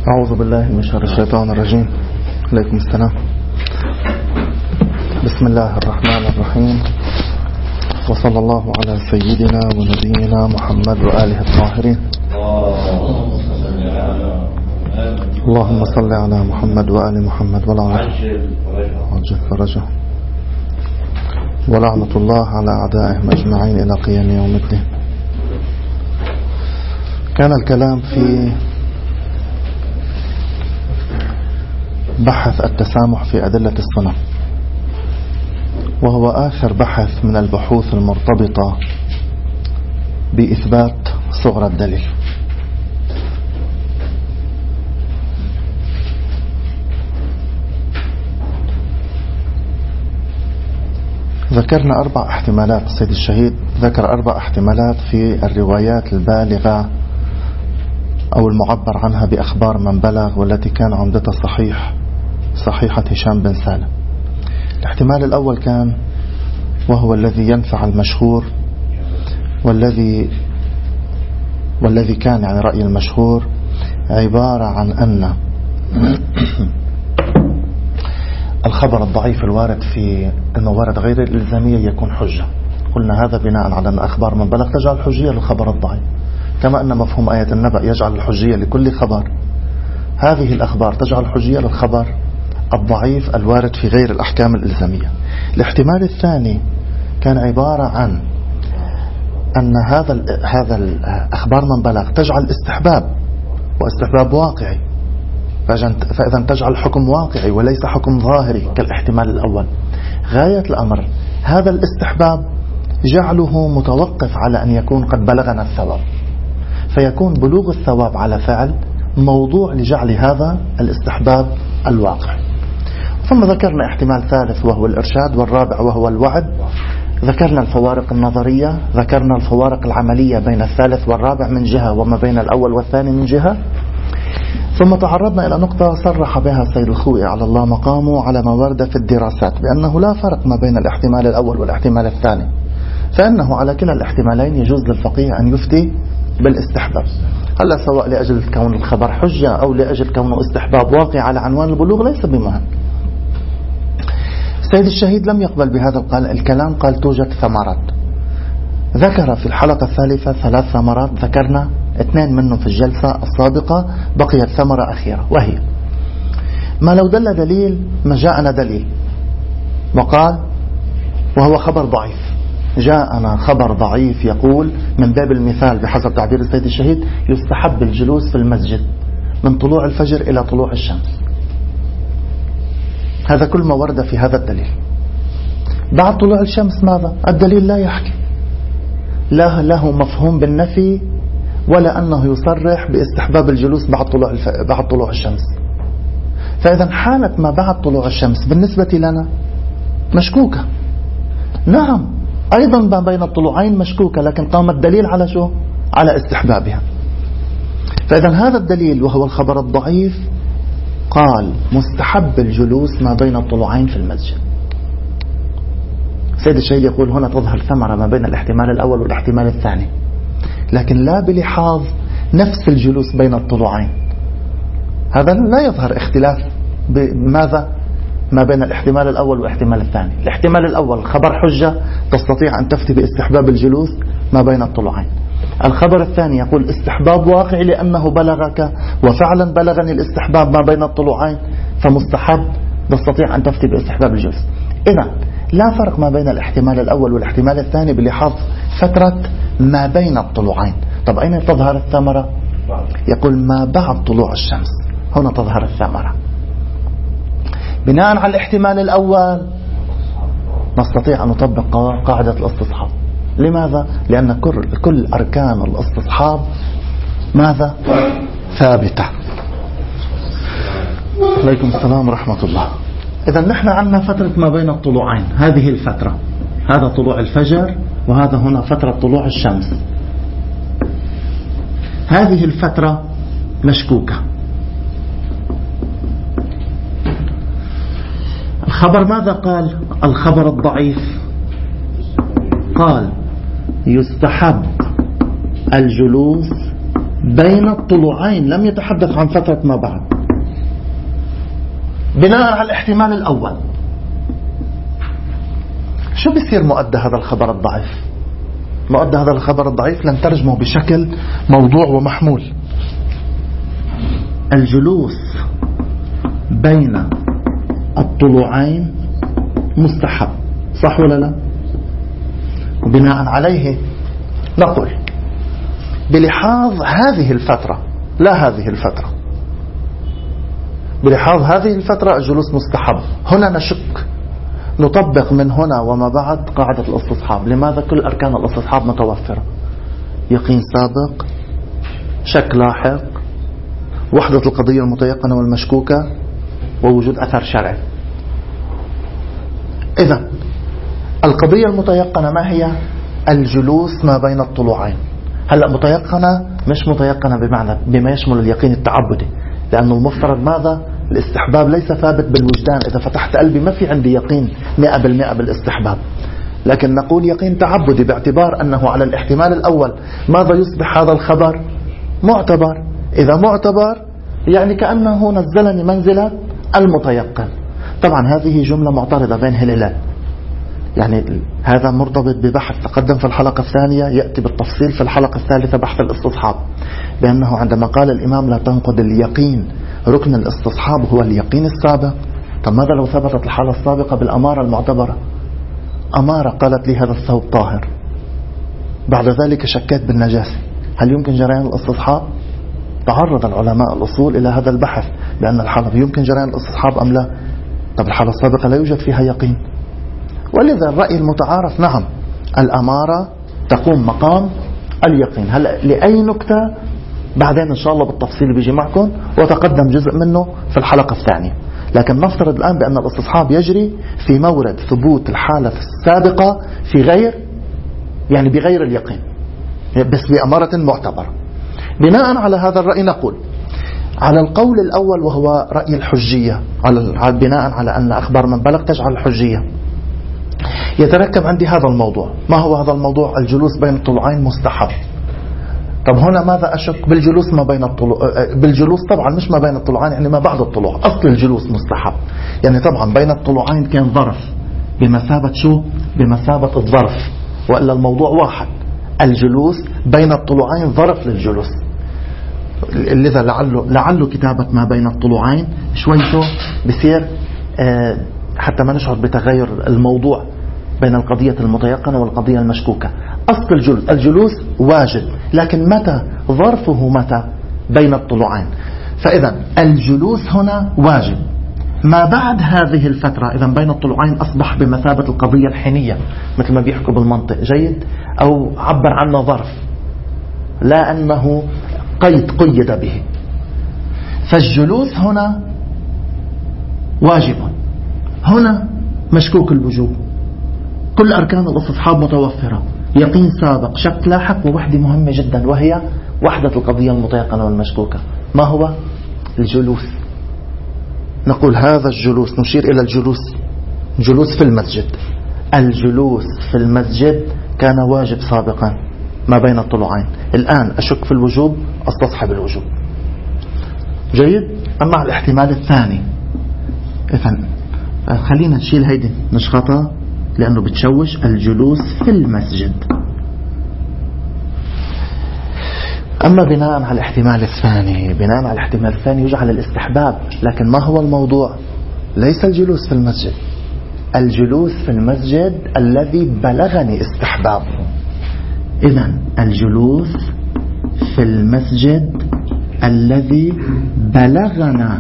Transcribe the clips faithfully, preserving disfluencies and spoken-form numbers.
أعوذ بالله من شر الشيطان الرجيم. عليكم السلام. بسم الله الرحمن الرحيم، وصلى الله على سيدنا ونبينا محمد وآله الطاهرين. اللهم صل على محمد وآل محمد ولا عجل فرجه ولعنة الله على أعدائهم أجمعين إلى قيام يوم الدين. كان الكلام في بحث التسامح في أدلة الصنم، وهو آخر بحث من البحوث المرتبطة بإثبات صغر الدليل. ذكرنا أربع احتمالات. السيد الشهيد ذكر أربع احتمالات في الروايات البالغة أو المعبر عنها بأخبار من بلغ، والتي كان عمدتها صحيح صحيحة هشام بن سالم. الاحتمال الأول كان، وهو الذي ينفع المشهور، والذي والذي كان يعني رأي المشهور، عبارة عن أن الخبر الضعيف الوارد في الموارد غير الإلزامية يكون حجة. قلنا هذا بناء على أن أخبار من بلغ تجعل حجية للخبر الضعيف، كما أن مفهوم آية النبأ يجعل الحجية لكل خبر. هذه الأخبار تجعل حجية للخبر الضعيف الوارد في غير الأحكام الإلزامية. الاحتمال الثاني كان عبارة عن أن هذا هذا الأخبار من بلغ تجعل استحباب، واستحباب واقعي، فإذا تجعل حكم واقعي وليس حكم ظاهري كالاحتمال الأول. غاية الأمر هذا الاستحباب جعله متوقف على أن يكون قد بلغنا الثواب، فيكون بلوغ الثواب على فعل موضوع لجعل هذا الاستحباب الواقع. ثم ذكرنا احتمال ثالث وهو الإرشاد، والرابع وهو الوعد. ذكرنا الفوارق النظرية، ذكرنا الفوارق العملية بين الثالث والرابع من جهة، وما بين الأول والثاني من جهة. ثم تعرضنا إلى نقطة صرح بها السيد الخوئي على الله مقامه على ما ورد في الدراسات، بأنه لا فرق ما بين الاحتمال الأول والاحتمال الثاني، فإنه على كلا الاحتمالين يجوز للفقيه أن يفتي بالاستحباب، هلا سواء لأجل كون الخبر حجة أو لأجل كونه استحباب واقع على عنوان البلوغ ليس بمهم. السيد الشهيد لم يقبل بهذا الكلام، قال توجد ثمرات. ذكر في الحلقة الثالثة ثلاث ثمرات، ذكرنا اثنين منهم في الجلسة السابقة، بقيت ثمرة أخيرة، وهي ما لو دل دليل ما جاءنا دليل، وقال وهو خبر ضعيف، جاءنا خبر ضعيف يقول من باب المثال بحسب تعبير السيد الشهيد يستحب الجلوس في المسجد من طلوع الفجر إلى طلوع الشمس. هذا كل ما ورد في هذا الدليل. بعد طلوع الشمس ماذا؟ الدليل لا يحكي، لا له مفهوم بالنفي ولا أنه يصرح باستحباب الجلوس بعد طلوع الف... بعد طلوع الشمس. فإذا حالة ما بعد طلوع الشمس بالنسبة لنا مشكوكة. نعم أيضا ما بين الطلوعين مشكوكة، لكن قام الدليل على شو؟ على استحبابها. فإذا هذا الدليل وهو الخبر الضعيف قال مستحب الجلوس ما بين الطلوعين في المسجد. سيد الشهيد يقول هنا تظهر ثمرة ما بين الاحتمال الأول والاحتمال الثاني، لكن لا بلحاظ نفس الجلوس بين الطلوعين. هذا لا يظهر اختلاف بماذا ما بين الاحتمال الأول والاحتمال الثاني. الاحتمال الأول خبر حجة تستطيع أن تفتي باستحباب الجلوس ما بين الطلوعين. الخبر الثاني يقول استحباب واقعي لأنه بلغك، وفعلا بلغني الاستحباب ما بين الطلوعين، فمستحب تستطيع أن تفتي باستحباب الجلوس. إذا لا فرق ما بين الاحتمال الأول والاحتمال الثاني بلحاظ فترة ما بين الطلوعين. طب أين تظهر الثمرة؟ يقول ما بعد طلوع الشمس، هنا تظهر الثمرة. بناء على الاحتمال الأول نستطيع أن نطبق قاعدة الاستصحاب. لماذا؟ لأن كل أركان الاستصحاب ماذا؟ ثابتة. عليكم السلام ورحمة الله. إذا نحن عندنا فترة ما بين الطلوعين، هذه الفترة، هذا طلوع الفجر وهذا هنا فترة طلوع الشمس. هذه الفترة مشكوكة. الخبر ماذا قال؟ الخبر الضعيف قال يستحب الجلوس بين الطلوعين، لم يتحدث عن فترة ما بعد. بناء على الاحتمال الأول شو بيصير مؤدى هذا الخبر الضعيف؟ مؤدى هذا الخبر الضعيف لنترجمه بشكل موضوع ومحمول. الجلوس بين الطلوعين مستحب، صح ولا لا؟ وبناء عليه نقول بلحاظ هذه الفترة، لا هذه الفترة، بلحاظ هذه الفترة الجلوس مستحب. هنا نشك، نطبق من هنا وما بعد قاعدة الاستصحاب. لماذا؟ كل أركان الاستصحاب متوفرة: يقين سابق، شك لاحق، وحدة القضية المتيقنة والمشكوكة، ووجود أثر شرعي. إذن القضية المتيقنة ما هي؟ الجلوس ما بين الطلوعين. هلأ متيقنة مش متيقنة بمعنى بما يشمل اليقين التعبدي، لأنه المفترض ماذا؟ الاستحباب ليس ثابت بالوجدان. إذا فتحت قلبي ما في عندي يقين مئة بالمئة بالاستحباب، لكن نقول يقين تعبدي باعتبار أنه على الاحتمال الأول ماذا يصبح هذا الخبر؟ معتبر. إذا معتبر يعني كأنه نزلني منزلة المتيقن. طبعا هذه جملة معترضة بين هلالات، يعني هذا مرتبط ببحث تقدم في الحلقة الثانية، يأتي بالتفصيل في الحلقة الثالثة بحث الاستصحاب، بأنه عندما قال الإمام لا تنقض اليقين ركن الاستصحاب هو اليقين السابق. طب ماذا لو ثبتت الحالة السابقة بالأمارة المعتبرة؟ أمارة قالت لي هذا الثوب طاهر، بعد ذلك شكيت بالنجاسة، هل يمكن جريان الاستصحاب؟ تعرض العلماء الأصول إلى هذا البحث بأن الحالة يمكن جريان الاستصحاب أم لا. طب الحالة السابقة لا يوجد فيها يقين، ولذا الرأي المتعارف نعم الأمارة تقوم مقام اليقين. هلا لأي نكتة بعدين إن شاء الله بالتفصيل بيجي معكم وتقدم جزء منه في الحلقة الثانية، لكن نفترض الآن بأن الاستصحاب يجري في مورد ثبوت الحالة السابقة في غير يعني بغير اليقين، بس بأمارة معتبرة. بناء على هذا الرأي نقول على القول الأول وهو رأي الحجية، على بناء على أن أخبار من بلغ تجعل الحجية، يتركب عندي هذا الموضوع. ما هو هذا الموضوع؟ الجلوس بين الطلوعين مستحب. طب هنا ماذا أشك؟ بالجلوس ما بين الطلوع، بالجلوس طبعا مش ما بين الطلوعين، يعني ما بعد الطلوع. أصل الجلوس مستحب، يعني طبعا بين الطلوعين كان ظرف بمثابة شو؟ بمثابة الظرف، وإلا الموضوع واحد. الجلوس بين الطلوعين ظرف للجلوس، لذا لعله, لعله كتابة ما بين الطلوعين شويته بصير آه حتى ما نشعر بتغير الموضوع بين القضية المتيقنة والقضية المشكوكة. أصل الجلوس الجلوس واجب، لكن متى؟ ظرفه متى؟ بين الطلوعين. فإذا الجلوس هنا واجب ما بعد هذه الفترة. إذا بين الطلوعين أصبح بمثابة القضية الحينية مثل ما بيحكوا بالمنطق، جيد؟ أو عبر عنه ظرف لا أنه قيد قيد به. فالجلوس هنا واجب، هنا مشكوك الوجوب، كل أركان الاستصحاب متوفرة، يقين سابق، شك لاحق، ووحدة مهمة جدا وهي وحدة القضية المتيقنة والمشكوكة. ما هو؟ الجلوس. نقول هذا الجلوس، نشير إلى الجلوس، جلوس في المسجد. الجلوس في المسجد كان واجب سابقا ما بين الطلوعين، الآن أشك في الوجوب أستصحب الوجوب، جيد؟ أما الاحتمال الثاني، إذن خلينا نشيل هيدي نشخطها لأنه بتشوش. الجلوس في المسجد. أما بناء على الاحتمال الثاني، بناء على الاحتمال الثاني يجعل الاستحباب، لكن ما هو الموضوع؟ ليس الجلوس في المسجد، الجلوس في المسجد الذي بلغني استحبابه. إذن الجلوس في المسجد الذي بلغنا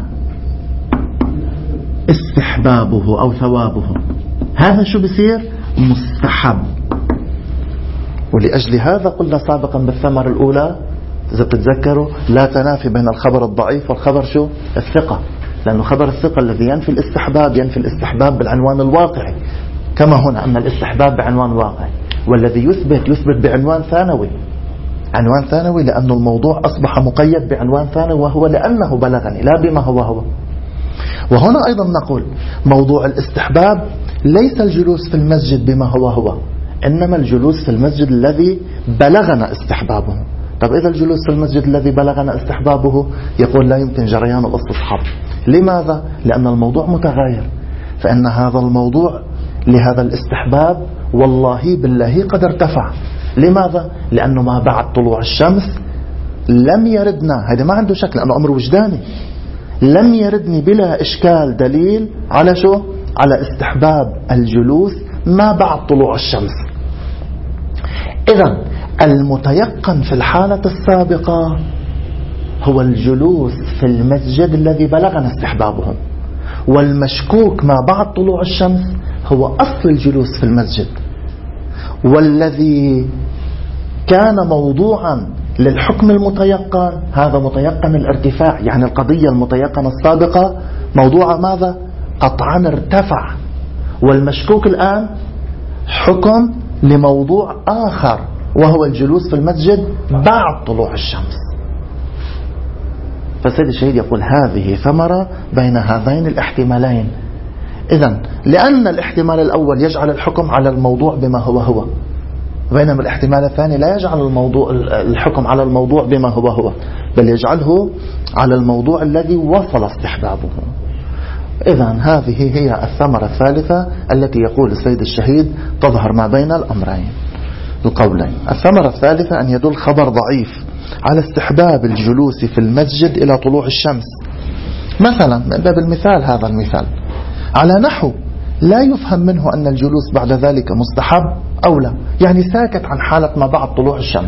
استحبابه أو ثوابه، هذا شو بصير؟ مستحب. ولأجل هذا قلنا سابقا بالثمرة الأولى إذا بتتذكروا لا تنافي بين الخبر الضعيف والخبر شو؟ الثقة، لأنه خبر الثقة الذي ينفي الاستحباب ينفي الاستحباب بالعنوان الواقعي، كما هنا أن الاستحباب بعنوان واقعي، والذي يثبت يثبت بعنوان ثانوي. عنوان ثانوي لأنه الموضوع أصبح مقيد بعنوان ثانوي، وهو لأنه بلغني لا بما هو هو. وهنا أيضا نقول موضوع الاستحباب ليس الجلوس في المسجد بما هو هو، إنما الجلوس في المسجد الذي بلغنا استحبابه. طب إذا الجلوس في المسجد الذي بلغنا استحبابه، يقول لا يمكن جريان الاستصحاب. لماذا؟ لأن الموضوع متغير، فإن هذا الموضوع لهذا الاستحباب والله بالله قد ارتفع. لماذا؟ لأنه ما بعد طلوع الشمس لم يردنا، هذا ما عنده شك لأنه أمر وجداني، لم يردني بلا إشكال دليل على شو؟ على استحباب الجلوس ما بعد طلوع الشمس. إذن المتيقن في الحالة السابقة هو الجلوس في المسجد الذي بلغنا استحبابه، والمشكوك ما بعد طلوع الشمس هو أصل الجلوس في المسجد. والذي كان موضوعا للحكم المتيقن هذا متيقن الارتفاع، يعني القضية المتيقنة السابقة موضوع ماذا؟ قطعا ارتفع، والمشكوك الآن حكم لموضوع آخر وهو الجلوس في المسجد بعد طلوع الشمس. فالسيد الشهيد يقول هذه ثمرة بين هذين الاحتمالين. إذن لأن الاحتمال الأول يجعل الحكم على الموضوع بما هو هو، بينما الاحتمال الثاني لا يجعل الموضوع الحكم على الموضوع بما هو هو، بل يجعله على الموضوع الذي وصل استحبابه. إذن هذه هي الثمرة الثالثة التي يقول السيد الشهيد تظهر ما بين الأمرين القولين. الثمرة الثالثة أن يدل خبر ضعيف على استحباب الجلوس في المسجد إلى طلوع الشمس. مثلا من باب المثال، هذا المثال على نحو لا يفهم منه أن الجلوس بعد ذلك مستحب أو لا، يعني ساكت عن حالة ما بعد طلوع الشمس.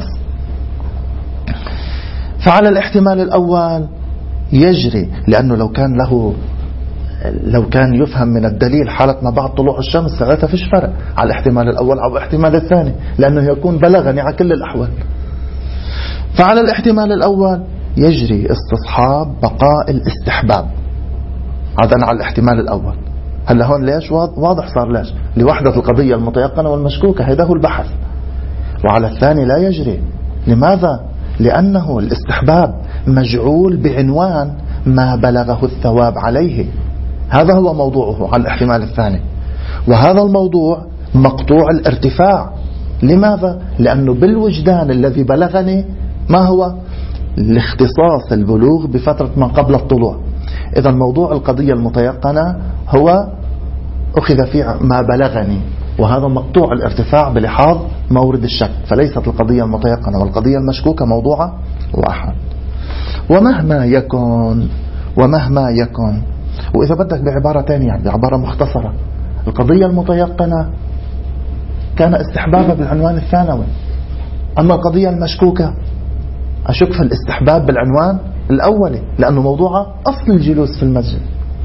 فعلى الاحتمال الأول يجري، لأنه لو كان له لو كان يفهم من الدليل حالة ما بعد طلوع الشمس ساعتها فيش فرق على الاحتمال الأول أو الاحتمال الثاني، لأنه يكون بلغني على كل الأحوال. فعلى الاحتمال الأول يجري استصحاب بقاء الاستحباب، هذا على الاحتمال الأول. هلا هون ليش واضح صار ليش؟ لوحدة القضية المتيقنة والمشكوكة، هذا هو البحث. وعلى الثاني لا يجري. لماذا؟ لأنه الاستحباب مجعول بعنوان ما بلغه الثواب عليه، هذا هو موضوعه على الاحتمال الثاني. وهذا الموضوع مقطوع الارتفاع. لماذا؟ لأنه بالوجدان الذي بلغني ما هو؟ الاختصاص البلوغ بفترة ما قبل الطلوع. إذا موضوع القضية المتيقنة هو أخذ فيه ما بلغني، وهذا مقطوع الارتفاع بلحاظ مورد الشك، فليست القضية المتيقنة والقضية المشكوكة موضوع واحد. ومهما يكن ومهما يكن وإذا بدك بعبارة تانية، يعني بعبارة مختصرة، القضية المتيقنة كان استحبابها بالعنوان الثانوي، أما القضية المشكوكة أشك في الاستحباب بالعنوان الأولي، لأنه موضوع أصل الجلوس في المسجد،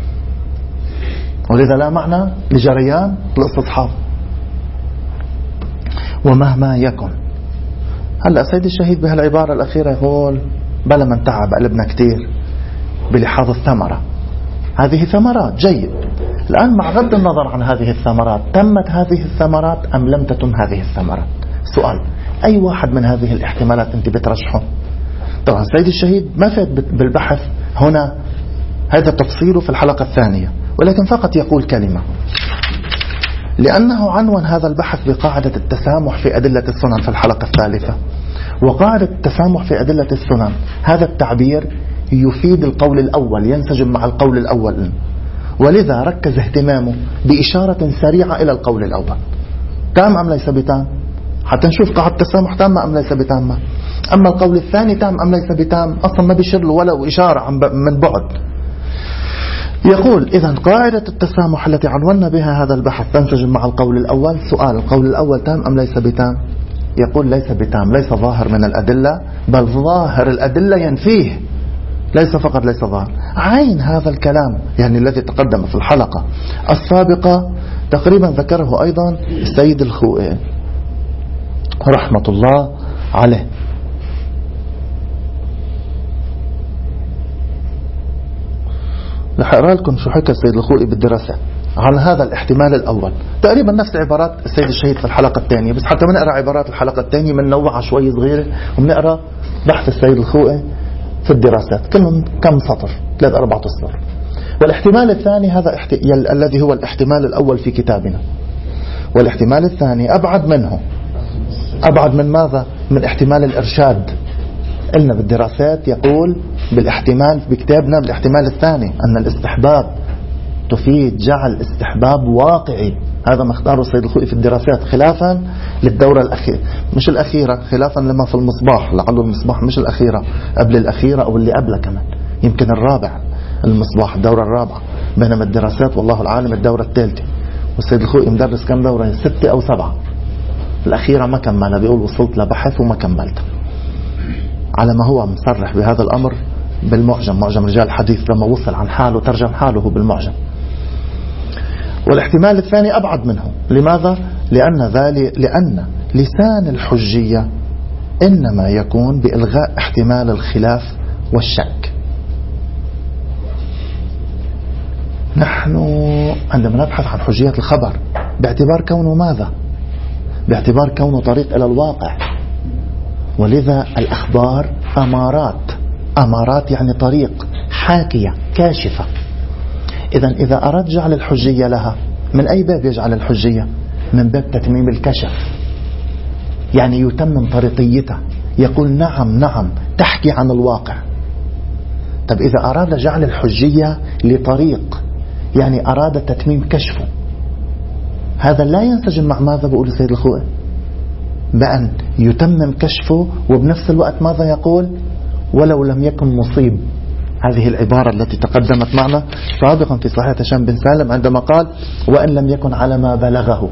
ولذا لا معنى لجريان الاستصحاب. ومهما يكن. هلأ سيد الشهيد بهالعبارة الأخيرة يقول بلا من تعب قلبنا كتير بلحاظ الثمرة. هذه ثمرات جيد. الآن مع غض النظر عن هذه الثمرات، تمت هذه الثمرات أم لم تتم هذه الثمرات؟ سؤال، أي واحد من هذه الاحتمالات أنت بترشحه؟ طبعا سيد الشهيد ما فات بالبحث هنا، هذا تفصيله في الحلقة الثانية، ولكن فقط يقول كلمة، لأنه عنوان هذا البحث بقاعدة التسامح في أدلة السنن في الحلقة الثالثة. وقاعدة التسامح في أدلة السنن هذا التعبير يفيد القول الأول، ينسجم مع القول الأول، ولذا ركز اهتمامه بإشارة سريعة إلى القول الأول. تام أم ليس بتام؟ حتى نشوف قاعدة التسامح تامة أم ليس بتامة. أما القول الثاني تام أم ليس بتام، أصلا ما بيشير له ولو إشارة من بعد. يقول إذن قاعدة التسامح التي عنونا بها هذا البحث تنسجم مع القول الأول. سؤال، القول الأول تام أم ليس بتام؟ يقول ليس بتام، ليس ظاهر من الأدلة، بل ظاهر الأدلة ينفيه، ليس فقط ليس ظاهر. عين هذا الكلام يعني الذي تقدم في الحلقة السابقة تقريبا ذكره أيضا السيد الخوئي رحمة الله عليه. رح أقرأ لكم شو حكى السيد الخوئي بالدراسة عن هذا الاحتمال الأول، تقريبا نفس عبارات السيد الشهيد في الحلقة الثانية، بس حتى بنقرأ عبارات الحلقة الثانية بننوعها شوي صغيرة، وبنقرأ بحث السيد الخوئي في الدراسات كلهم كم سطر، ثلاث أربعة سطر. والاحتمال الثاني هذا احت... يل... الذي هو الاحتمال الأول في كتابنا، والاحتمال الثاني أبعد منه. أبعد من ماذا؟ من احتمال الإرشاد قلنا بالدراسات يقول بالاحتمال بكتابنا بالاحتمال الثاني أن الاستحباب تفيد جعل استحباب واقعي. هذا ما اختاره السيد الخوئي في الدراسات خلافا للدورة الأخيرة، مش الأخيرة، خلافا لما في المصباح، لعله المصباح مش الأخيرة، قبل الأخيرة أو اللي قبلها كمان، يمكن الرابع المصباح الدورة الرابعة، بينما الدراسات والله العالم الدورة الثالثة. والسيد الخوئي مدرس كم دورة؟ ستة أو سبعة. الأخيرة ما كملها، بيقول وصلت لبحث وما كملتها، على ما هو مصرح بهذا الأمر بالمعجم، معجم رجال الحديث، لما وصل عن حاله ترجم حاله بالمعجم. والاحتمال الثاني أبعد منه. لماذا؟ لأن ذلك لأن لسان الحجية إنما يكون بإلغاء احتمال الخلاف والشك. نحن عندما نبحث عن حجية الخبر باعتبار كونه ماذا؟ باعتبار كونه طريق إلى الواقع. ولذا الأخبار أمارات، أمارات يعني طريق، حاكية، كاشفة. إذن إذا أراد جعل الحجية لها، من أي باب يجعل الحجية؟ من باب تتميم الكشف، يعني يتمم طريقيته، يقول نعم نعم تحكي عن الواقع. طب إذا أراد جعل الحجية لطريق، يعني أراد تتميم كشفه، هذا لا ينسجم مع ماذا بقول السيد الخوئي؟ بأن يتمم كشفه وبنفس الوقت ماذا يقول؟ ولو لم يكن مصيب. هذه العبارة التي تقدمت معنا سابقا في صحيح هشام بن سالم عندما قال وإن لم يكن على ما بلغه.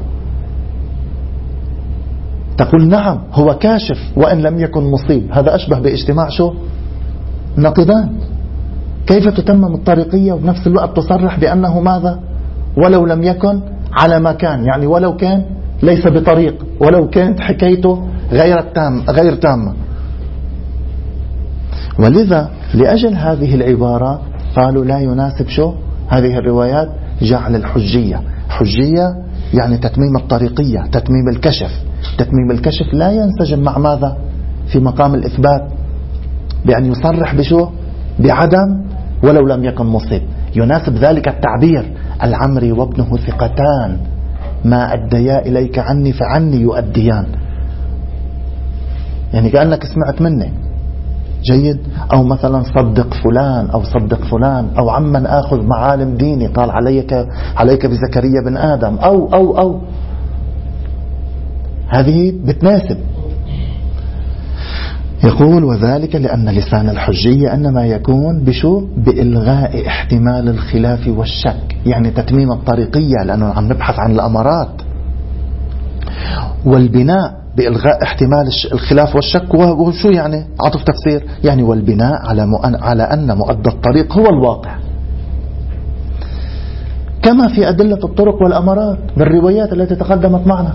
تقول نعم هو كاشف وإن لم يكن مصيب، هذا أشبه باجتماع شو؟ نقيضان. كيف تتمم الطريقية وبنفس الوقت تصرح بأنه ماذا؟ ولو لم يكن على ما كان، يعني ولو كان ليس بطريق، ولو كانت حكايته غير تام غير تامة. ولذا لأجل هذه العبارة قالوا لا يناسب شو هذه الروايات جعل الحجية. حجية يعني تتميم الطريقية، تتميم الكشف. تتميم الكشف لا ينسجم مع ماذا في مقام الإثبات؟ بأن يصرح بشو؟ بعدم ولو لم يكن مصيب. يناسب ذلك التعبير العمري وابنه ثقتان ما أديا إليك عني فعني يؤديان، يعني كأنك سمعت مني. جيد. أو مثلا صدق فلان أو صدق فلان، أو عمن آخذ معالم ديني قال عليك عليك بزكريا بن آدم، أو أو أو هذه بتناسب. يقول وذلك لأن لسان الحجية إنما يكون بشو؟ بإلغاء احتمال الخلاف والشك، يعني تتميم الطريقية، لأنه عم نبحث عن الأمارات. والبناء بإلغاء احتمال الخلاف والشك، وشو يعني؟ عطف تفسير، يعني والبناء على على أن مؤدى الطريق هو الواقع، كما في أدلة الطرق والأمارات بالروايات التي تقدمت معنا.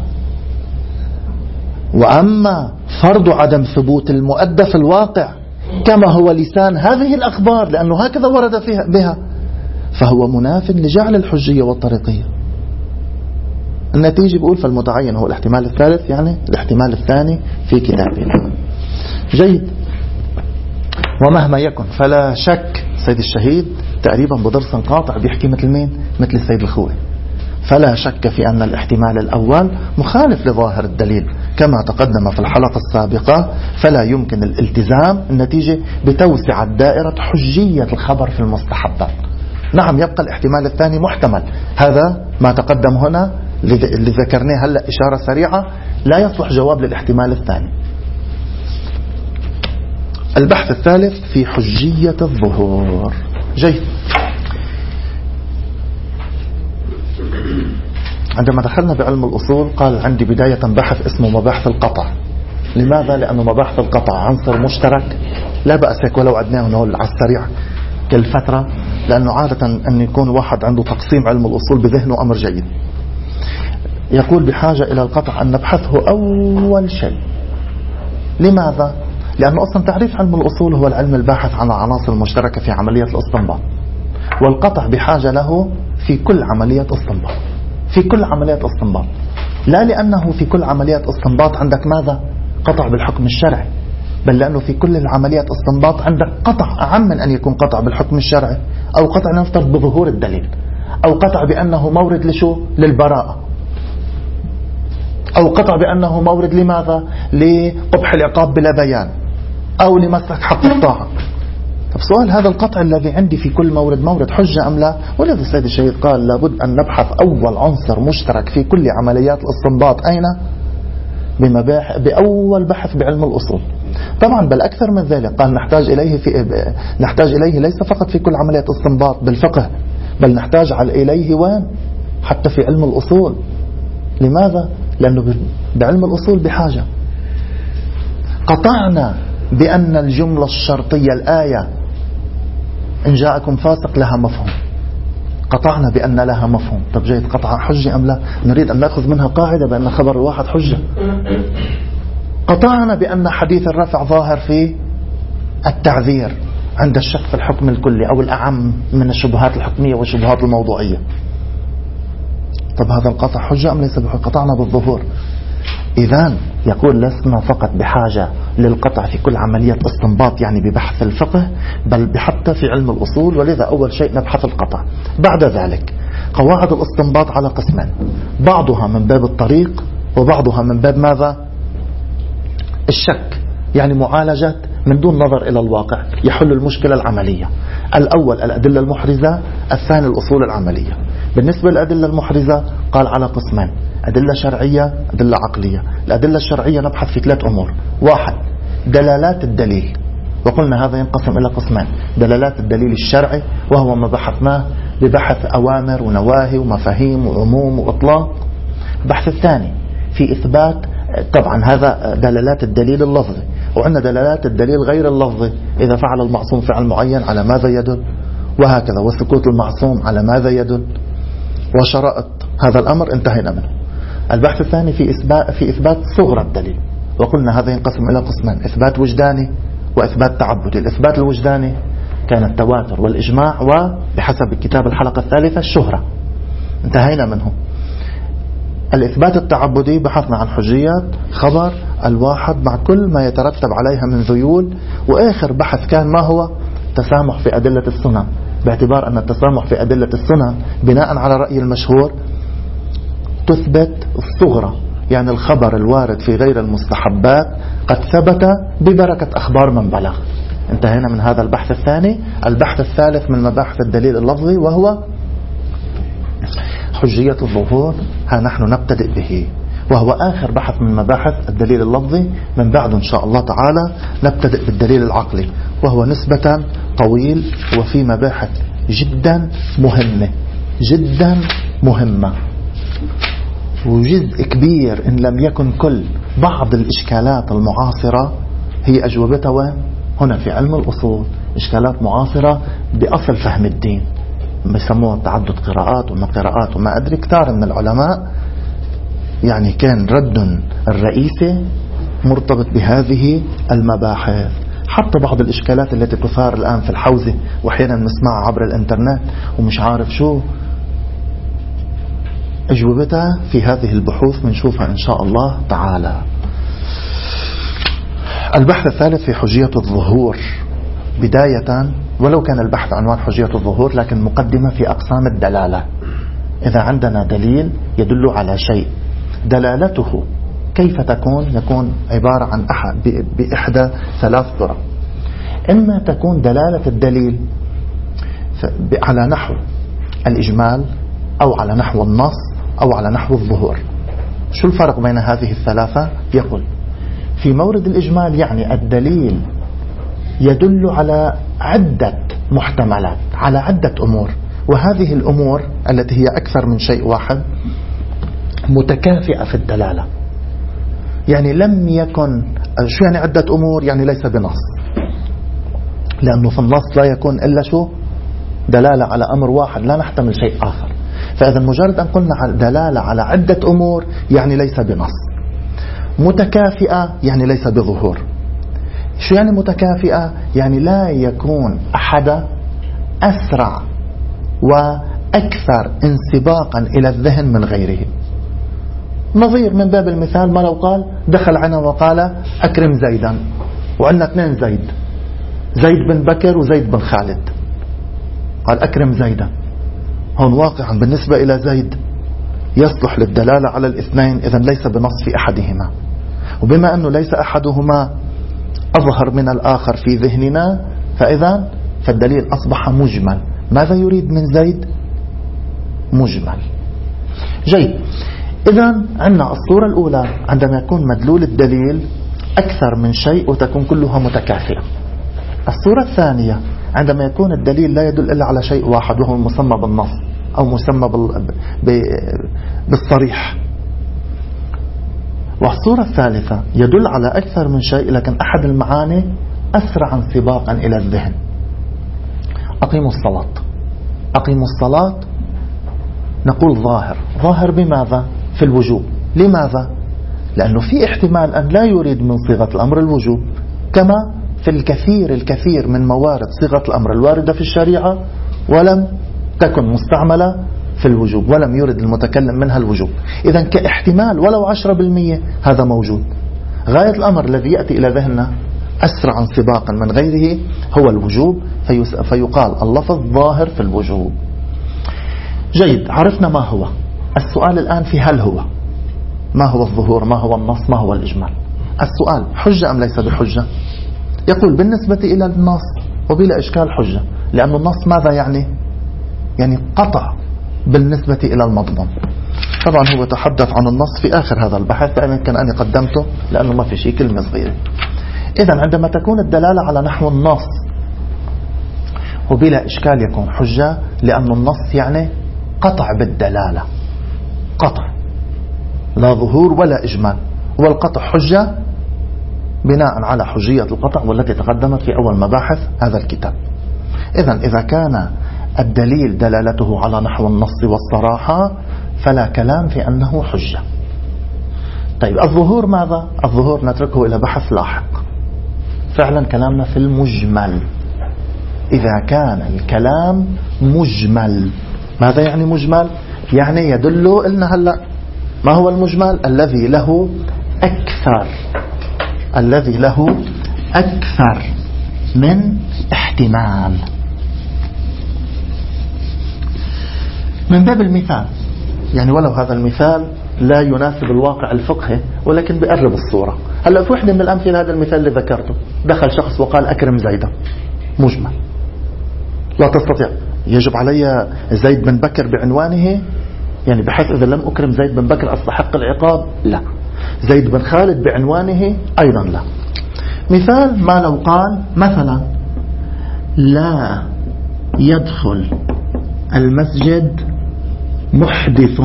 وأما فرض عدم ثبوت المؤدى في الواقع كما هو لسان هذه الأخبار، لأنه هكذا ورد فيها بها، فهو مناف لجعل الحجية والطريقية. النتيجة بقول فالمتعين هو الاحتمال الثالث، يعني الاحتمال الثاني في كتابنا. جيد. ومهما يكن فلا شك. سيد الشهيد تقريبا بدرس قاطع بيحكي مثل مين؟ مثل السيد الخوئي. فلا شك في أن الاحتمال الأول مخالف لظاهر الدليل كما تقدم في الحلقة السابقة، فلا يمكن الالتزام. النتيجة بتوسع دائرة حجية الخبر في المستحبات. نعم يبقى الاحتمال الثاني محتمل، هذا ما تقدم هنا اللي ذكرناه هلأ إشارة سريعة، لا يصلح جواب للاحتمال الثاني. البحث الثالث في حجية الظهور. جيد. عندما دخلنا بعلم الأصول قال عندي بداية بحث اسمه مباحث القطع. لماذا؟ لأنه مباحث القطع عنصر مشترك، لا بأس هيك ولو عدناه على السريع كالفترة، لأنه عادة أن يكون واحد عنده تقسيم علم الأصول بذهنه أمر جيد. يقول بحاجة إلى القطع أن نبحثه أول شيء. لماذا؟ لأنه أصلا تعريف علم الأصول هو العلم الباحث عن العناصر المشتركة في عملية الاستنباط، والقطع بحاجة له في كل عملية استنباط، في كل عملية استنباط. لا لأنه في كل عملية استنباط عندك ماذا؟ قطع بالحكم الشرعي، بل لأنه في كل العمليات استنباط عندك قطع أعم من أن يكون قطع بالحكم الشرعي، أو قطع نفترض بظهور الدليل، أو قطع بأنه مورد لشو؟ للبراءة، أو قطع بأنه مورد لماذا؟ لقبح العقاب بلا بيان، أو لمسلك حق الطاعة. طب سؤال، هذا القطع الذي عندي في كل مورد مورد حجة أم لا؟ ولذا السيد الشهيد قال لابد أن نبحث أول عنصر مشترك في كل عمليات الاستنباط أين؟ بمباح بأول بحث بعلم الأصول. طبعا بل أكثر من ذلك، قال نحتاج إليه في نحتاج إليه ليس فقط في كل عمليات استنباط بالفقه، بل نحتاج إليه وين؟ حتى في علم الأصول. لماذا؟ لأنه بعلم الأصول بحاجة. قطعنا بأن الجملة الشرطية الآية إن جاءكم فاسق لها مفهوم، قطعنا بأن لها مفهوم. طب جيد، قطع حجة أم لا؟ نريد أن نأخذ منها قاعدة بأن خبر الواحد حجة. قطعنا بأن حديث الرفع ظاهر في التعذير عند الشك في الحكم الكلي أو الأعم من الشبهات الحكمية والشبهات الموضوعية. طب هذا القطع حجة أم ليس بحجة؟ قطعنا بالظهور. إذن يقول لسنا فقط بحاجة للقطع في كل عملية استنباط يعني ببحث الفقه، بل حتى في علم الأصول. ولذا أول شيء نبحث القطع. بعد ذلك قواعد الاستنباط على قسمين، بعضها من باب الطريق وبعضها من باب ماذا؟ الشك، يعني معالجة من دون نظر إلى الواقع، يحل المشكلة العملية. الأول الأدلة المحرزة، الثاني الأصول العملية. بالنسبة للأدلة المحرزة قال على قسمين، أدلة شرعية أدلة عقلية. الأدلة الشرعية نبحث في ثلاث أمور. واحد، دلالات الدليل، وقلنا هذا ينقسم إلى قسمين، دلالات الدليل الشرعي وهو ما بحثناه ببحث أوامر ونواهي ومفاهيم وعموم وإطلاق. البحث الثاني في إثبات، طبعا هذا دلالات الدليل اللفظي، وعندنا دلالات الدليل غير اللفظي، إذا فعل المعصوم فعل معين على ماذا يدل، وهكذا، وسكوت المعصوم على ماذا يدل، وشرائط هذا الأمر انتهينا منه. البحث الثاني في إثبات, في إثبات صغرى الدليل، وقلنا هذا ينقسم إلى قسمين، إثبات وجداني وإثبات تعبدي. الإثبات الوجداني كان التواتر والإجماع وبحسب الكتاب الحلقة الثالثة الشهرة، انتهينا منه. الإثبات التعبدي بحثنا عن حجيات خبر الواحد مع كل ما يترتب عليها من ذيول. وآخر بحث كان ما هو؟ تسامح في أدلة السنن، باعتبار أن التسامح في أدلة السنن بناء على رأي المشهور تثبت الصغرى، يعني الخبر الوارد في غير المستحبات قد ثبت ببركة أخبار من بلغ. انتهينا من هذا البحث الثاني. البحث الثالث من مباحث الدليل اللفظي وهو حجية الظهور، ها نحن نبتدئ به، وهو آخر بحث من مباحث الدليل اللفظي. من بعد إن شاء الله تعالى نبتدئ بالدليل العقلي، وهو نسبة طويل وفي مباحث جدا مهمة جدا مهمة، وجزء كبير إن لم يكن كل بعض الإشكالات المعاصرة هي أجوبتها هنا في علم الأصول، إشكالات معاصرة بأصل فهم الدين، بيسموها تعدد قراءات وما قراءات وما أدري. كتار من العلماء يعني كان رد الرئيسي مرتبط بهذه المباحث. حتى بعض الإشكالات التي تثار الآن في الحوزة وحينا نسمعها عبر الإنترنت ومش عارف شو أجوبتها في هذه البحوث، بنشوفها إن شاء الله تعالى. البحث الثالث في حجية الظهور بداية، ولو كان البحث عنوان حجية الظهور لكن مقدمة في أقسام الدلالة. إذا عندنا دليل يدل على شيء، دلالته كيف تكون؟ يكون عبارة عن أحد بإحدى ثلاث طرق. إما تكون دلالة الدليل على نحو الإجمال أو على نحو النص أو على نحو الظهور. شو الفرق بين هذه الثلاثة؟ يقول في مورد الإجمال يعني الدليل يدل على عدة محتملات، على عدة أمور، وهذه الأمور التي هي أكثر من شيء واحد متكافئة في الدلالة. يعني لم يكن، شو يعني عدة أمور؟ يعني ليس بنص، لأنه في النص لا يكون إلا شو؟ دلالة على أمر واحد، لا نحتمل شيء آخر. فإذا مجرد أن قلنا دلالة على عدة أمور يعني ليس بنص. متكافئة يعني ليس بظهور. شو يعني متكافئة؟ يعني لا يكون أحد أسرع وأكثر انسباقا إلى الذهن من غيره. نظير من باب المثال ما لو قال دخل عنا وقال أكرم زيدا، وعندنا اثنين زيد، زيد بن بكر وزيد بن خالد، قال أكرم زيدا، هون واقعا بالنسبة إلى زيد يصلح للدلالة على الاثنين، إذن ليس بنص في أحدهما. وبما أنه ليس أحدهما أظهر من الآخر في ذهننا، فإذا فالدليل أصبح مجمل. ماذا يريد من زيد؟ مجمل. جيد. إذا عندنا الصورة الأولى عندما يكون مدلول الدليل أكثر من شيء وتكون كلها متكافئة. الصورة الثانية عندما يكون الدليل لا يدل إلا على شيء واحد وهو المسمى بالنص أو مسمى بالصريح. والصورة الثالثة يدل على أكثر من شيء لكن أحد المعاني أسرع انسباقا إلى الذهن. أقيموا الصلاة. أقيموا الصلاة نقول ظاهر. ظاهر بماذا؟ في الوجوب. لماذا؟ لأنه في احتمال أن لا يريد من صيغة الأمر الوجوب، كما في الكثير الكثير من موارد صيغة الأمر الواردة في الشريعة ولم تكن مستعملة في الوجوب ولم يرد المتكلم منها الوجوب. إذا كاحتمال ولو عشرة بالمية هذا موجود. غاية الأمر الذي يأتي إلى ذهننا أسرع انسباقا من غيره هو الوجوب، فيقال اللفظ ظاهر في الوجوب. جيد. عرفنا ما هو. السؤال الآن في هل هو. ما هو الظهور؟ ما هو النص؟ ما هو الإجمال؟ السؤال حجة أم ليس بحجة؟ يقول بالنسبة إلى النص وبلا إشكال حجة، لأن النص ماذا يعني؟ يعني قطع بالنسبة إلى المضمون. طبعا هو تحدث عن النص في آخر هذا البحث، فأنا يمكن أني قدمته لأنه ما في شيء، كلمة صغيرة. إذن عندما تكون الدلالة على نحو النص وبلا إشكال يكون حجة، لأن النص يعني قطع بالدلالة، قطع لا ظهور ولا إجمال، والقطع حجة بناء على حجية القطع والتي تقدمت في أول مباحث هذا الكتاب. إذن إذا كان الدليل دلالته على نحو النص والصراحة فلا كلام في أنه حجة. طيب الظهور ماذا؟ الظهور نتركه إلى بحث لاحق. فعلا كلامنا في المجمل. إذا كان الكلام مجمل. ماذا يعني مجمل؟ يعني يدل إلنا هلأ ما هو المجمل؟ الذي له أكثر الذي له أكثر من احتمال. من باب المثال، يعني ولو هذا المثال لا يناسب الواقع الفقهي ولكن بيقرب الصورة. هلأ في وحدة من الأمثلة هذا المثال اللي ذكرته، دخل شخص وقال أكرم زيدا، مجمل، لا تستطيع. يجب علي زيد بن بكر بعنوانه، يعني بحيث إذا لم أكرم زيد بن بكر أستحق العقاب؟ لا. زيد بن خالد بعنوانه أيضا لا. مثال ما لو قال مثلا لا يدخل المسجد محدث،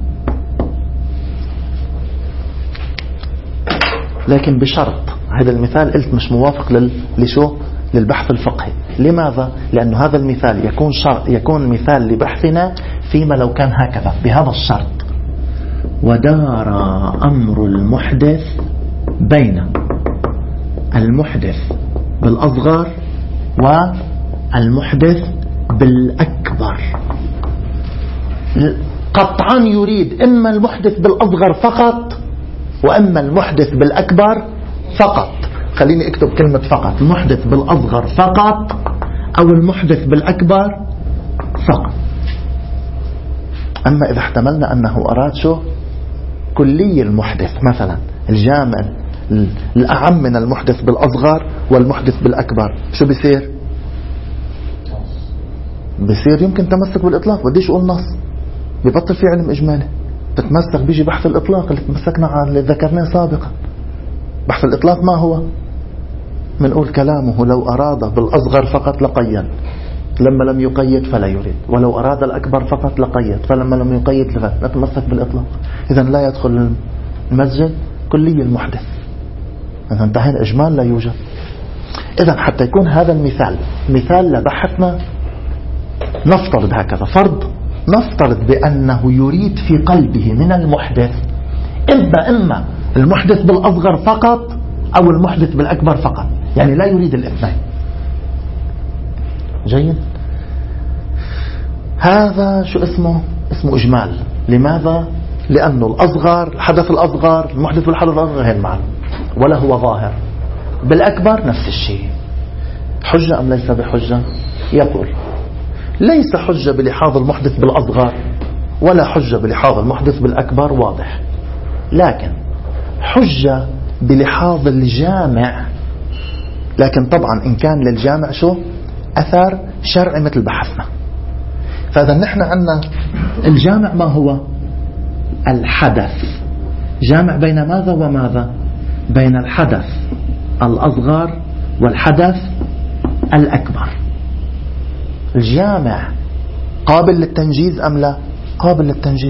لكن بشرط. هذا المثال قلت مش موافق لل... لشو للبحث الفقهي. لماذا؟ لأنه هذا المثال يكون شرط، يكون مثال لبحثنا فيما لو كان هكذا بهذا الشرط: ودار أمر المحدث بين المحدث بالأصغر والمحدث بالأكبر. قطعا يريد إما المحدث بالأصغر فقط وإما المحدث بالأكبر فقط. خليني اكتب كلمة فقط: المحدث بالأصغر فقط أو المحدث بالأكبر فقط. أما إذا احتملنا أنه أراد شو كلي المحدث، مثلا الجامع الأعم من المحدث بالأصغر والمحدث بالأكبر، شو بيصير؟ بيصير يمكن تمسك بالإطلاق. بديش أقول نص، بيبطل في علم إجمالي، تتمسك بيجي بحث الإطلاق اللي تمسكنا على اللي ذكرناه سابقا. بحث الإطلاق ما هو؟ منقول كلامه لو أراد بالأصغر فقط لقيد، لما لم يقيد فلا يريد، ولو أراد الأكبر فقط لقيد، فلما لم يقيد لا نتمسك بالإطلاق. إذن لا يدخل المسجد كلي المحدث. إذا انتهينا، إجمال لا يوجد. إذن حتى يكون هذا المثال مثال لبحثنا، نفترض هكذا فرض، نفترض بأنه يريد في قلبه من المحدث إما إما المحدث بالأصغر فقط أو المحدث بالأكبر فقط، يعني لا يريد الاثنين. جيد. هذا شو اسمه؟ اسمه إجمال. لماذا؟ لأنه الأصغر الحدث الأصغر المحدث بالحدث الأصغر غير معنى ولا هو ظاهر. بالأكبر نفس الشيء. حجة أم ليس بحجة؟ يقول ليس حجة بلحاظ المحدث بالأصغر ولا حجة بلحاظ المحدث بالأكبر، واضح، لكن حجة بلحاظ الجامع لكن طبعا إن كان للجامع شو أثر شرعي مثل بحثنا. فإذا نحن عندنا الجامع ما هو؟ الحدث. جامع بين ماذا وماذا؟ بين الحدث الأصغر والحدث الأكبر. الجامع قابل للتنجيز أم لا؟ قابل للتنجيز،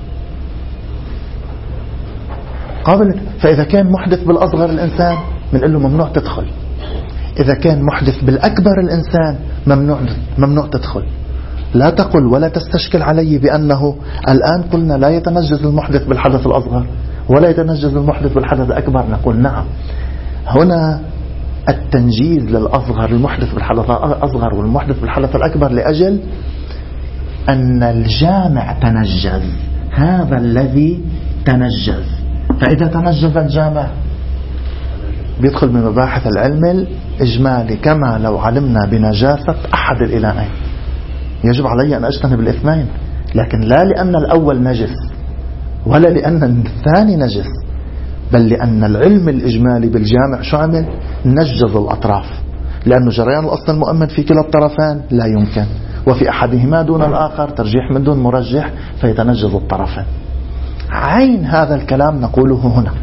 قابل. فإذا كان محدث بالأصغر الإنسان بنقول له ممنوع تدخل، إذا كان محدث بالأكبر الإنسان ممنوع ممنوع تدخل. لا تقل ولا تستشكل علي بأنه الآن قلنا لا يتنجز المحدث بالحدث الأصغر ولا يتنجز المحدث بالحدث الأكبر. نقول نعم، هنا التنجيز للأصغر، المحدث بالحدث الأصغر والمحدث بالحدث الأكبر، لأجل أن الجامع تنجز، هذا الذي تنجز. فإذا تنجز الجامع بيدخل بمباحث العلم الإجمالي، كما لو علمنا بنجاسة أحد الإلهين يجب علي أن أجتنب الاثنين، لكن لا لأن الأول نجس ولا لأن الثاني نجس، بل لأن العلم الإجمالي بالجامع شو عمل؟ نجز الأطراف، لأنه جريان الأصل المؤمن في كلا الطرفين لا يمكن، وفي أحدهما دون الآخر ترجيح من دون مرجح فيتنجز الطرفين. عين هذا الكلام نقوله هنا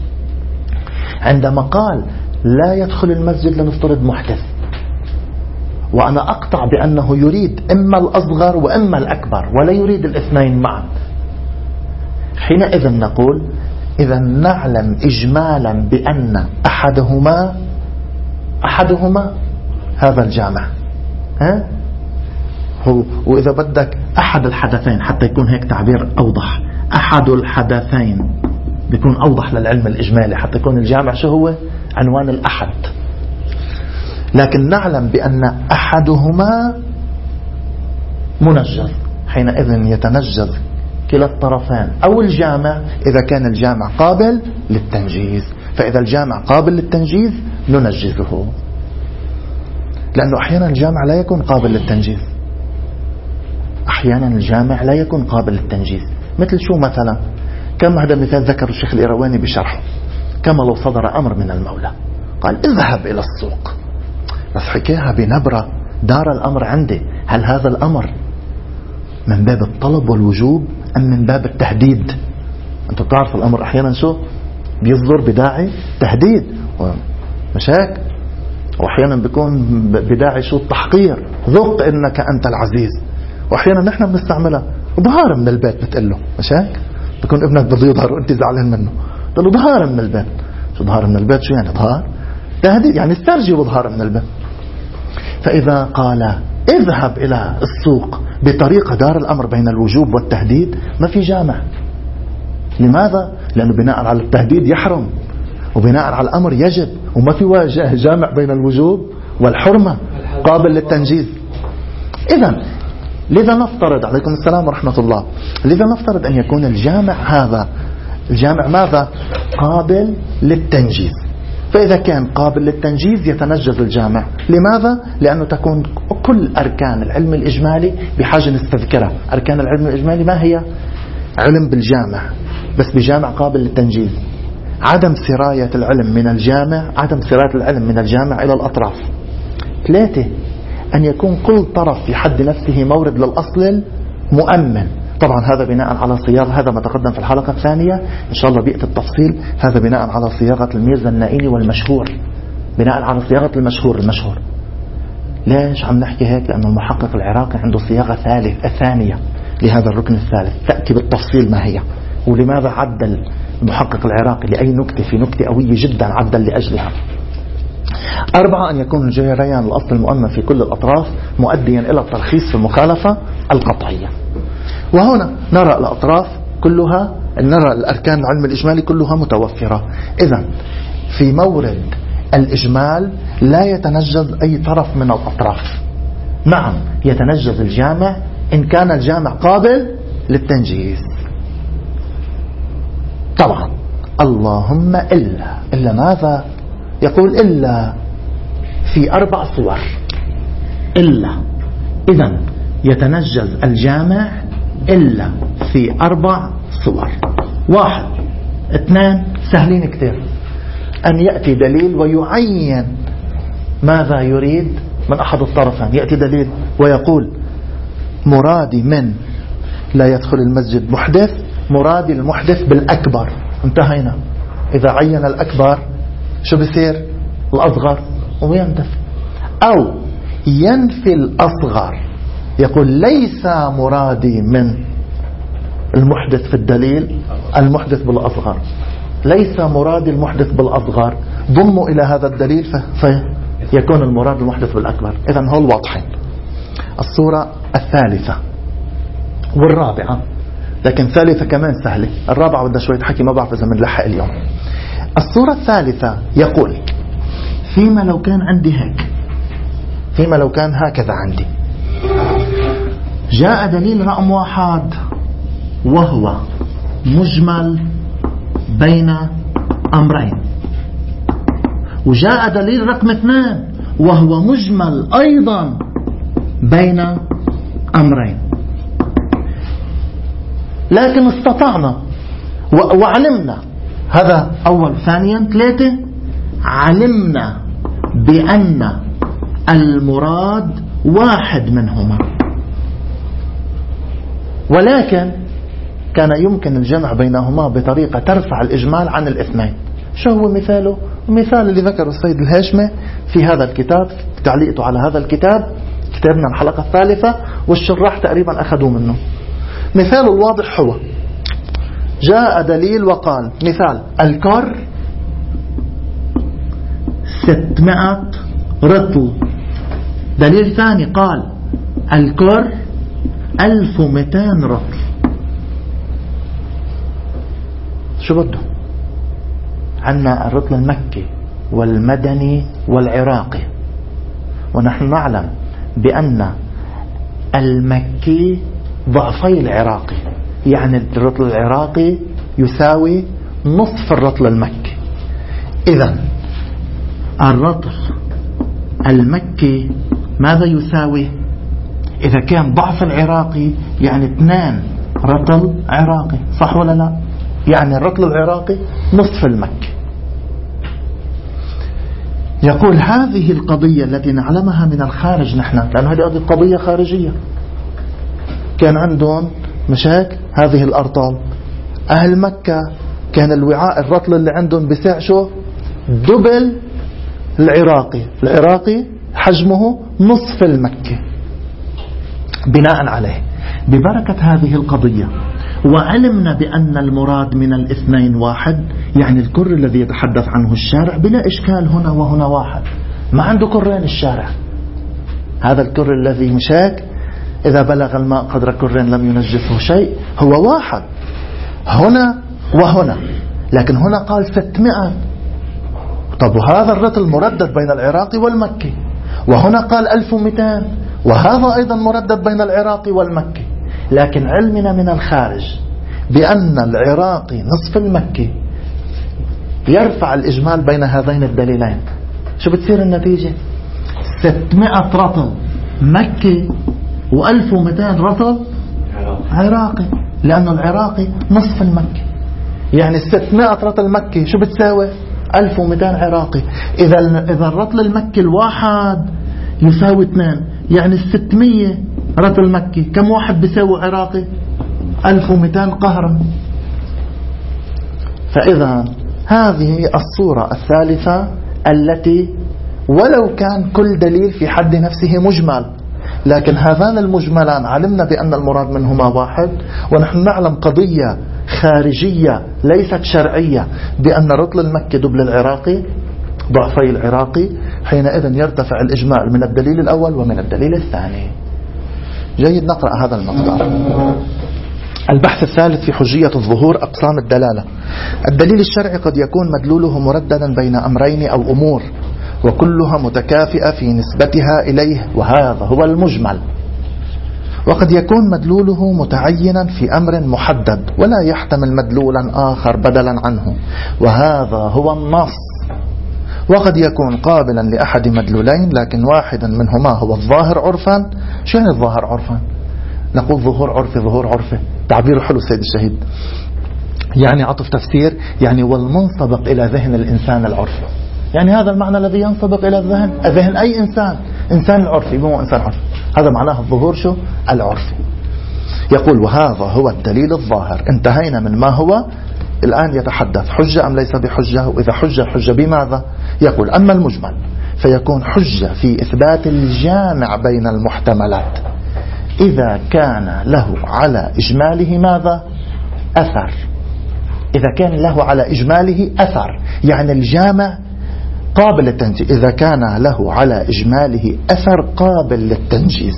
عندما قال لا يدخل المسجد لنفترض محدث، وأنا أقطع بأنه يريد إما الأصغر وإما الأكبر ولا يريد الاثنين معا. حينئذ نقول إذا نعلم إجمالا بأن أحدهما أحدهما هذا الجامع، ها؟ هو وإذا بدك أحد الحدثين حتى يكون هيك تعبير أوضح، أحد الحدثين بيكون أوضح للعلم الإجمالي حتى يكون الجامع شو هو؟ عنوان الأحد. لكن نعلم بأن أحدهما منجز، حينئذ يتنجز كلا الطرفين أو الجامع إذا كان الجامع قابل للتنجيز. فإذا الجامع قابل للتنجيز ننجزه، لأنه أحيانا الجامع لا يكون قابل للتنجيز، أحيانا الجامع لا يكون قابل للتنجيز. مثل شو مثلا؟ كما هذا مثال ذكر الشيخ الإيرواني بشرحه، كما لو صدر أمر من المولى قال اذهب إلى السوق، بس حكيها بنبرة دار الأمر عندي، هل هذا الأمر من باب الطلب والوجوب أم من باب التهديد؟ أنت بتعرف الأمر أحيانا شو بيصدر بداعي تهديد مش هيك، وأحيانا بيكون بداعي شو التحقير، ذق إنك أنت العزيز، وأحيانا نحن بنستعملها ظهار من البيت بتقله مش هيك، بيكون ابنك بده يظهر وأنت زعلان منه تقول له ظهار من البيت. شو ظهار من البيت؟ شو يعني ظهار؟ تهديد، يعني استرجي وظهار من البيت. فإذا قال اذهب إلى السوق بطريقة دار الأمر بين الوجوب والتهديد ما في جامع. لماذا؟ لأنه بناء على التهديد يحرم، وبناء على الأمر يجب، وما في جامع بين الوجوب والحرمة قابل للتنجيز. إذن لذا نفترض، عليكم السلام ورحمة الله، لذا نفترض أن يكون الجامع هذا الجامع ماذا؟ قابل للتنجيز. فإذا كان قابل للتنجيز يتنجز الجامع. لماذا؟ لأنه تكون كل أركان العلم الإجمالي بحاجة نستذكرها. أركان العلم الإجمالي ما هي؟ علم بالجامع بس بجامع قابل للتنجيز، عدم سراية العلم من الجامع، عدم سراية العلم من الجامع إلى الأطراف. ثلاثة، أن يكون كل طرف في حد نفسه مورد للأصل المؤمن. طبعا هذا بناء على صياغة، هذا ما تقدم في الحلقة الثانية إن شاء الله بيئة التفصيل، هذا بناء على صياغة الميرزا النائيني والمشهور، بناء على صياغة المشهور المشهور. ليش عم نحكي هيك؟ لأنه المحقق العراقي عنده صياغة ثالث الثانية لهذا الركن الثالث تأتي بالتفصيل ما هي، ولماذا عدل المحقق العراقي لأي نكتة في نكتة قوية جدا عدل لأجلها. أربعة، أن يكون جريان الأصل المؤمن في كل الأطراف مؤديا إلى الترخيص في المخالفة القطعية. وهنا نرى الأطراف كلها، نرى الأركان العلم الإجمالي كلها متوفرة. إذن في مورد الإجمال لا يتنجز أي طرف من الأطراف. نعم يتنجز الجامع إن كان الجامع قابل للتنجيز طبعا، اللهم إلا إلا ماذا؟ يقول إلا في أربع صور. إلا إذن يتنجز الجامع إلا في أربع صور. واحد، اثنين، سهلين كتير، أن يأتي دليل ويعين ماذا يريد من أحد الطرفين. يأتي دليل ويقول مرادي من لا يدخل المسجد محدث، مرادي المحدث بالأكبر. انتهينا. إذا عين الأكبر شو بصير؟ الأصغر وينتفي. أو ينفي الأصغر، يقول ليس مرادي من المحدث في الدليل المحدث بالأصغر، ليس مرادي المحدث بالأصغر، ضموا إلى هذا الدليل فيكون المراد المحدث بالأكبر. إذن هو الواضحين. الصورة الثالثة والرابعة، لكن ثالثة كمان سهلة، الرابعة بدها شوية حكي ما بعرف إذا منلحق اليوم. الصورة الثالثة يقول فيما لو كان عندي هيك، فيما لو كان هكذا عندي، جاء دليل رقم واحد وهو مجمل بين أمرين، وجاء دليل رقم اثنين وهو مجمل أيضا بين أمرين، لكن استطعنا وعلمنا هذا أول. ثانيا ثلاثة، علمنا بأن المراد واحد منهما، ولكن كان يمكن الجمع بينهما بطريقة ترفع الإجمال عن الاثنين. شو هو مثاله؟ مثال اللي ذكره السيد الهاشمي في هذا الكتاب، تعليقته على هذا الكتاب، كتابنا الحلقة الثالثة، والشراح تقريبا أخذوا منه. مثال الواضح هو جاء دليل وقال مثال الكر ستمائة رطل. دليل ثاني قال الكر ألف ومئتين رطل. شو بده؟ عنا الرطل المكي والمدني والعراقي، ونحن نعلم بأن المكي ضعفي العراقي، يعني الرطل العراقي يساوي نصف الرطل المكي. إذن الرطل المكي ماذا يساوي؟ إذا كان ضعف العراقي يعني اثنان رطل عراقي، صح ولا لا؟ يعني الرطل العراقي نصف المكي. يقول هذه القضية التي نعلمها من الخارج نحن، لأن هذه قضية خارجية، كان عندهم مشاكل هذه الأرطال. أهل مكة كان الوعاء الرطل اللي عندهم بسع شو؟ دبل العراقي، العراقي حجمه نصف المكي. بناء عليه ببركة هذه القضية وعلمنا بأن المراد من الاثنين واحد، يعني الكر الذي يتحدث عنه الشارع بلا إشكال هنا وهنا واحد، ما عنده كرين الشارع. هذا الكر الذي مشاك إذا بلغ الماء قدر كرين لم ينجسه شيء هو واحد هنا وهنا، لكن هنا قال ستمائة. طب وهذا الرطل مردد بين العراقي والمكي، وهنا قال ألف ومئتين، وهذا أيضا مردد بين العراقي والمكي. لكن علمنا من الخارج بأن العراقي نصف المكي يرفع الإجمال بين هذين الدليلين. شو بتصير النتيجة؟ ستمائة رطل مكي وألف ومئتين رطل عراقي، لأنه العراقي نصف المكي. يعني ستمائة رطل مكي شو بتساوي؟ ألف ومئتين عراقي. إذا إذا الرطل المكي الواحد يساوي اثنين، يعني الستمية رطل مكي كم واحد بيساوي عراقي؟ ألف ومئتين قهرا. فإذا هذه الصورة الثالثة التي ولو كان كل دليل في حد نفسه مجمل، لكن هذان المجملان علمنا بأن المراد منهما واحد، ونحن نعلم قضية خارجية ليست شرعية بأن رطل المكي دبل العراقي ضعفي العراقي. حينئذ يرتفع الإجمال من الدليل الأول ومن الدليل الثاني. جيد، نقرأ هذا المقدار. البحث الثالث في حجية الظهور، أقسام الدلالة. الدليل الشرعي قد يكون مدلوله مرددا بين أمرين أو أمور وكلها متكافئة في نسبتها إليه، وهذا هو المجمل. وقد يكون مدلوله متعينا في أمر محدد ولا يحتمل مدلولا آخر بدلا عنه، وهذا هو النص. وقد يكون قابلا لأحد مدلولين لكن واحدا منهما هو الظاهر عرفا. شو يعني الظاهر عرفا؟ نقول ظهور عرفي، ظهور عرفي تعبير حلو السيد الشهيد، يعني عطف تفسير، يعني والمنطبق إلى ذهن الإنسان العرفي. يعني هذا المعنى الذي ينطبق إلى الذهن، ذهن أي إنسان، إنسان العرفي مو إنسان عرفي، هذا معناه الظهور شو العرفي. يقول وهذا هو الدليل الظاهر. انتهينا من ما هو، الآن يتحدث حجة أم ليس بحجة، وإذا حجة حجة بماذا. يقول أما المجمل فيكون حجة في إثبات الجامع بين المحتملات إذا كان له على إجماله ماذا أثر. إذا كان له على إجماله أثر يعني الجامع قابل للتنجيز، إذا كان له على إجماله أثر قابل للتنجيز.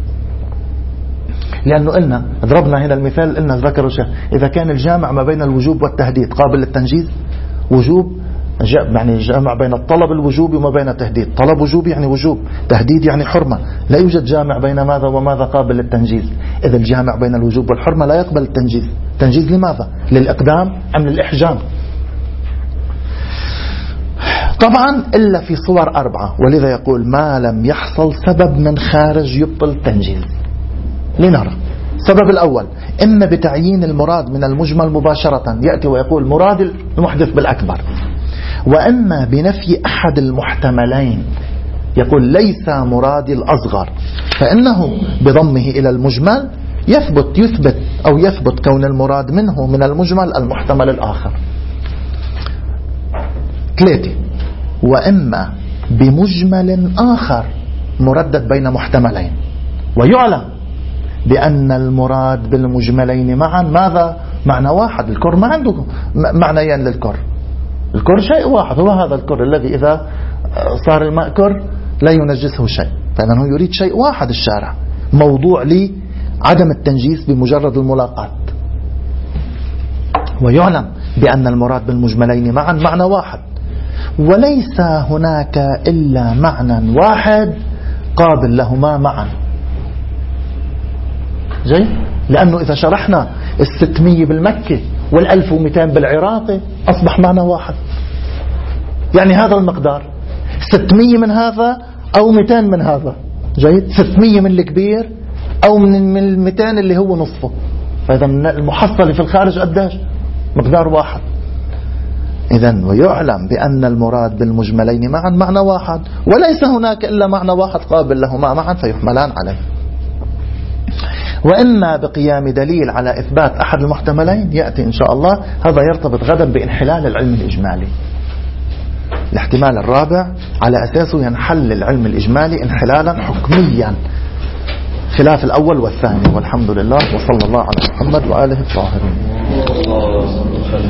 لأنه قلنا ضربنا هنا المثال، قلنا ذكروا شيء، إذا كان الجامع ما بين الوجوب والتهديد قابل للتنجيز، وجوب يعني جامع بين الطلب الوجوبي وما بين التهديد، طلب وجوب يعني وجوب، تهديد يعني حرمة، لا يوجد جامع بين ماذا وماذا قابل للتنجيز. إذا الجامع بين الوجوب والحرمة لا يقبل التنجيز. تنجيز لماذا؟ للإقدام أم للإحجام؟ طبعا إلا في صور أربعة، ولذا يقول ما لم يحصل سبب من خارج يبطل التنجيز. لنرى السبب الأول، إما بتعيين المراد من المجمل مباشرة، يأتي ويقول مراد المحدث بالأكبر، وإما بنفي أحد المحتملين، يقول ليس مرادي الأصغر، فإنه بضمه إلى المجمل يثبت يثبت أو يثبت كون المراد منه من المجمل المحتمل الآخر. ثلاثة، وإما بمجمل آخر مردد بين محتملين، ويعلم بأن المراد بالمجملين معا ماذا؟ معنى واحد. الكر ما عنده معنيين للكر، الكر شيء واحد، هو هذا الكر الذي إذا صار الماء كر لا ينجسه شيء، فإنه يريد شيء واحد الشارع، موضوع لي عدم التنجيس بمجرد الملاقات. ويعلم بأن المراد بالمجملين معا معنى واحد، وليس هناك إلا معنى واحد قابل لهما معا. زي لأنه إذا شرحنا الستمية بالمكي والألف ومئتين بالعراقي أصبح معنى واحد، يعني هذا المقدار ستمية من هذا أو مئتين من هذا، جيد، ستمية من الكبير أو من المئتين اللي هو نصفه، فإذا المحصل في الخارج قداش؟ مقدار واحد. إذن ويعلم بأن المراد بالمجملين معا معنى واحد، وليس هناك إلا معنى واحد قابل لهما معا فيحملان عليه. وإما بقيام دليل على إثبات أحد المحتملين، يأتي إن شاء الله، هذا يرتبط غدا بانحلال العلم الإجمالي. الاحتمال الرابع على أساسه ينحل العلم الإجمالي انحلالا حكميا خلاف الأول والثاني. والحمد لله، وصلى الله على محمد وآله الطاهرين.